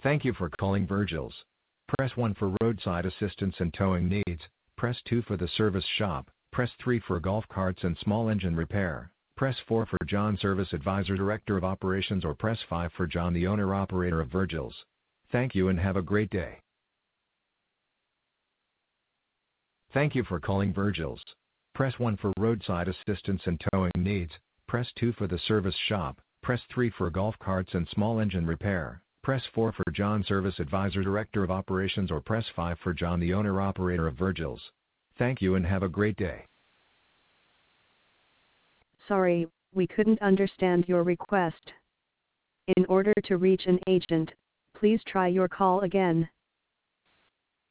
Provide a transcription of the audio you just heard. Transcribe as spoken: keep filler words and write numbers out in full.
Thank you for calling Virgil's. Press one for roadside assistance and towing needs. Press two for the service shop. Press three for golf carts and small engine repair. Press four for John, Service Advisor, Director of Operations, or press five for John, the owner-operator of Virgil's. Thank you and have a great day. Thank you for calling Virgil's. Press one for roadside assistance and towing needs. Press two for the service shop. Press three for golf carts and small engine repair. Press four for John, Service Advisor, Director of Operations, or press five for John, the owner-operator of Virgil's. Thank you and have a great day. Sorry, we couldn't understand your request. In order to reach an agent, please try your call again.